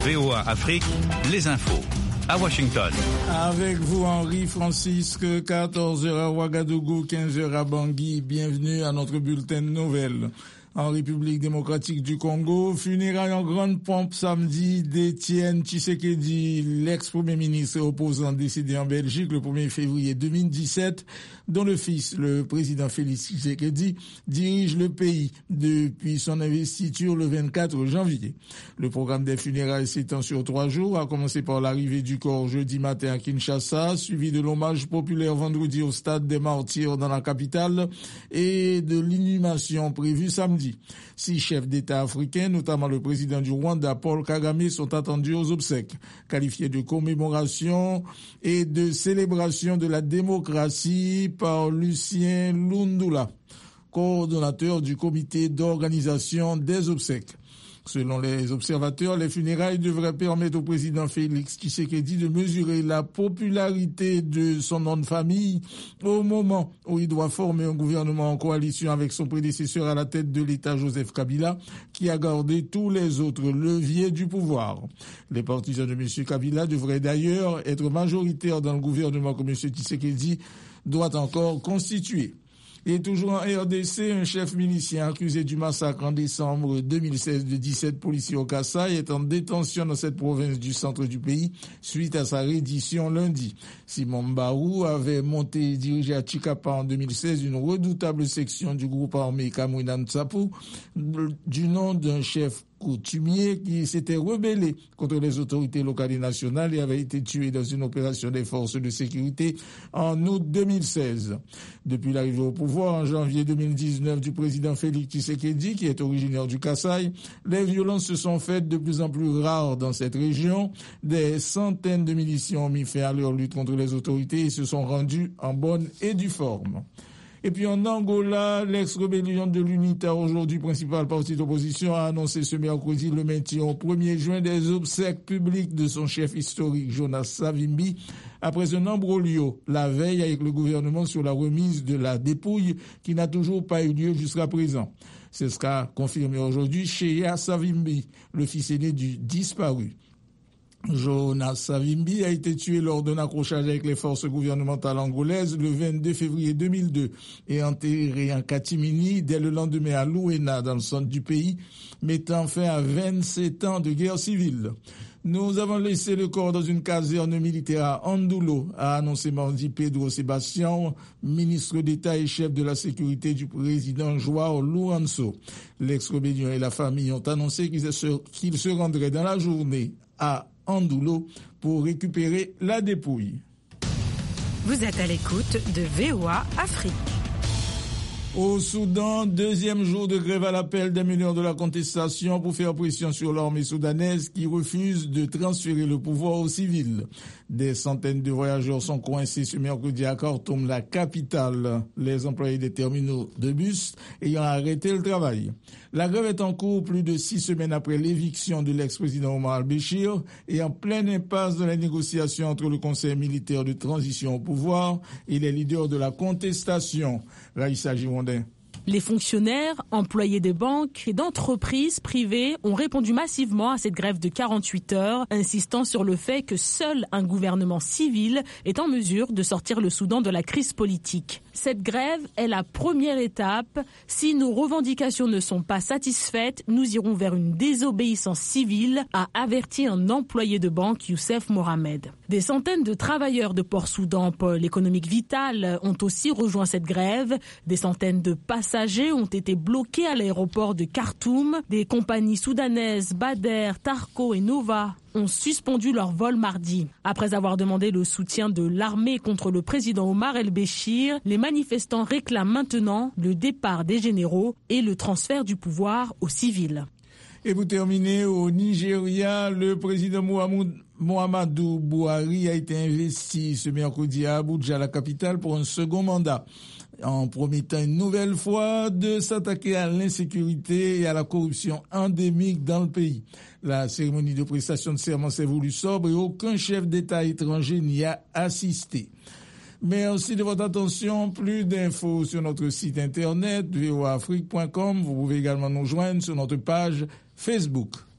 VOA Afrique, les infos. À Washington. Avec vous, Henri Francisque, 14h à Ouagadougou, 15h à Bangui. Bienvenue à notre bulletin de nouvelles. En République démocratique du Congo, funérailles en grande pompe samedi d'Étienne Tshisekedi, l'ex-premier ministre et opposant décédé en Belgique le 1er février 2017, dont le fils, le président Félix Tshisekedi, dirige le pays depuis son investiture le 24 janvier. Le programme des funérailles s'étend sur 3 jours, a commencé par l'arrivée du corps jeudi matin à Kinshasa, suivi de l'hommage populaire vendredi au stade des Martyrs dans la capitale et de l'inhumation prévue samedi. 6 chefs d'État africains, notamment le président du Rwanda, Paul Kagame, sont attendus aux obsèques, qualifiés de commémoration et de célébration de la démocratie par Lucien Lundula, coordonnateur du comité d'organisation des obsèques. Selon les observateurs, les funérailles devraient permettre au président Félix Tshisekedi de mesurer la popularité de son nom de famille au moment où il doit former un gouvernement en coalition avec son prédécesseur à la tête de l'État, Joseph Kabila, qui a gardé tous les autres leviers du pouvoir. Les partisans de M. Kabila devraient d'ailleurs être majoritaires dans le gouvernement que M. Tshisekedi doit encore constituer. Et toujours en RDC, un chef milicien accusé du massacre en décembre 2016 de 17 policiers au Kasaï est en détention dans cette province du centre du pays suite à sa reddition lundi. Simon Barou avait monté et dirigé à Chikapa en 2016 une redoutable section du groupe armé Kamwina Nsapu du nom d'un chef coutumier qui s'était rebellé contre les autorités locales et nationales et avait été tué dans une opération des forces de sécurité en août 2016. Depuis l'arrivée au pouvoir en janvier 2019 du président Félix Tshisekedi, qui est originaire du Kasaï, les violences se sont faites de plus en plus rares dans cette région. Des centaines de miliciens ont mis fin à leur lutte contre les autorités et se sont rendus en bonne et due forme. Et puis en Angola, l'ex-rébellion de l'UNITA, aujourd'hui principal parti d'opposition, a annoncé ce mercredi le maintien au 1er juin des obsèques publiques de son chef historique, Jonas Savimbi, après un imbroglio la veille avec le gouvernement sur la remise de la dépouille qui n'a toujours pas eu lieu jusqu'à présent. C'est ce qu'a confirmé aujourd'hui Cheya Savimbi, le fils aîné du disparu. Jonas Savimbi a été tué lors d'un accrochage avec les forces gouvernementales angolaises le 22 février 2002 et enterré en catimini dès le lendemain à Luena, dans le centre du pays, mettant fin à 27 ans de guerre civile. Nous avons laissé le corps dans une caserne militaire à Andulo, a annoncé mardi Pedro Sebastião, ministre d'État et chef de la sécurité du président João Lourenço. L'ex-rébellion et la famille ont annoncé qu'ils se rendraient dans la journée à Andulo pour récupérer la dépouille. Vous êtes à l'écoute de VOA Afrique. Au Soudan, 2e jour de grève à l'appel des meneurs de la contestation pour faire pression sur l'armée soudanaise qui refuse de transférer le pouvoir aux civils. Des centaines de voyageurs sont coincés ce mercredi à Khartoum, la capitale, les employés des terminaux de bus ayant arrêté le travail. La grève est en cours plus de 6 semaines après l'éviction de l'ex-président Omar al-Béchir et en pleine impasse de la négociation entre le Conseil militaire de transition au pouvoir et les leaders de la contestation. Raïssa Girondin. Les fonctionnaires, employés de banques et d'entreprises privées ont répondu massivement à cette grève de 48 heures, insistant sur le fait que seul un gouvernement civil est en mesure de sortir le Soudan de la crise politique. Cette grève est la première étape. Si nos revendications ne sont pas satisfaites, nous irons vers une désobéissance civile, a averti un employé de banque, Youssef Mohamed. Des centaines de travailleurs de Port-Soudan, pôle économique vital, ont aussi rejoint cette grève. Des centaines de passagers ont été bloqués à l'aéroport de Khartoum. Des compagnies soudanaises, Bader, Tarco et Nova ont suspendu leur vol mardi. Après avoir demandé le soutien de l'armée contre le président Omar el-Béchir, les manifestants réclament maintenant le départ des généraux et le transfert du pouvoir aux civils. Et vous terminez au Nigeria, le président Muhammadu Buhari a été investi ce mercredi à Abuja, la capitale, pour un second mandat, en promettant une nouvelle fois de s'attaquer à l'insécurité et à la corruption endémique dans le pays. La cérémonie de prestation de serment s'est voulue sobre et aucun chef d'État étranger n'y a assisté. Merci de votre attention. Plus d'infos sur notre site internet voaafrique.com. Vous pouvez également nous joindre sur notre page Facebook.